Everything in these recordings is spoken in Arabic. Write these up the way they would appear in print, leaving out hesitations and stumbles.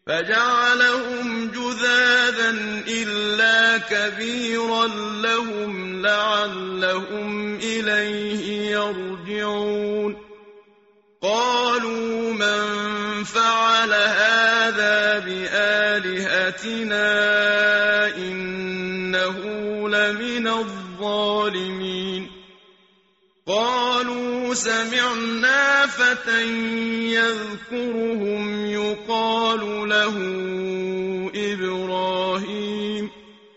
فجعلهم جذاذا إلا كبيرا لهم لعلهم إليه يرجعون قالوا من فعل هذا بآلهتنا إنه لمن الظالمين قالوا سمعنا فتى يذكرهم يقال له إبراهيم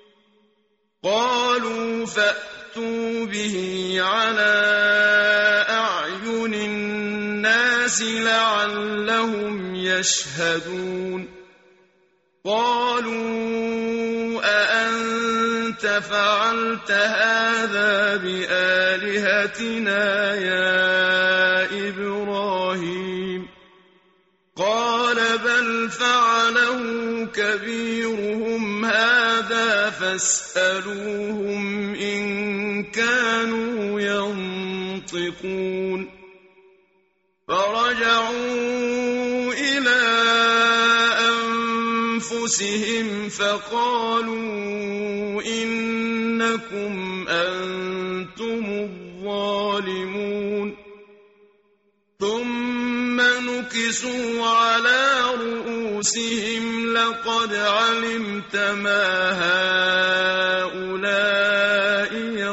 قالوا فأتوا به على أعين الناس لعلهم يشهدون قالوا أأنت فعلت هذا بآلهتنا يا إبراهيم قال بل فعله كبيرهم هذا فاسألوهم إن كانوا ينطقون فرجعوا إلى أنفسهم فقالوا إنكم أنتم الظالمون ثم نكسوا على رؤوسهم لقد علمت ما هؤلاء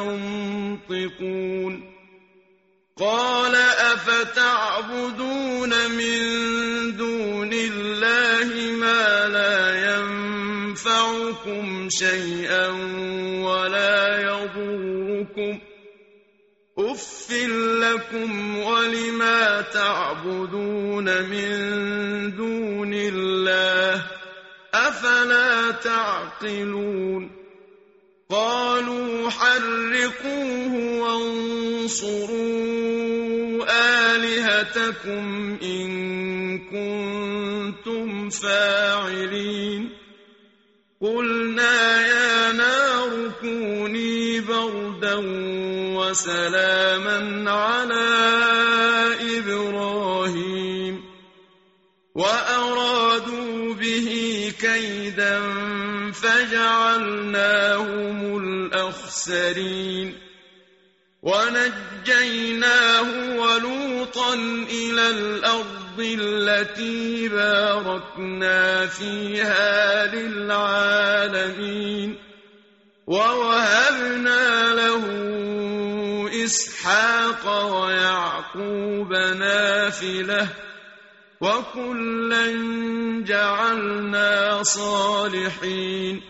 ينطقون قال أفتعبدون من دون الله ما لا ينفعكم شيئا ولا يضركم أف لكم ولما تعبدون من دون الله أفلا تعقلون قالوا حرقوه وانصروا آلهتكم إن كنتم فاعلين قلنا يا نار كوني بردا وسلاما على إبراهيم وأرادوا به كيدا فجعلناهم الأخسرين ونجيناه ولوطا إلى الأرض التي باركنا فيها للعالمين ووهبنا له إسحاق ويعقوب نافلة وكلا جعلنا صالحين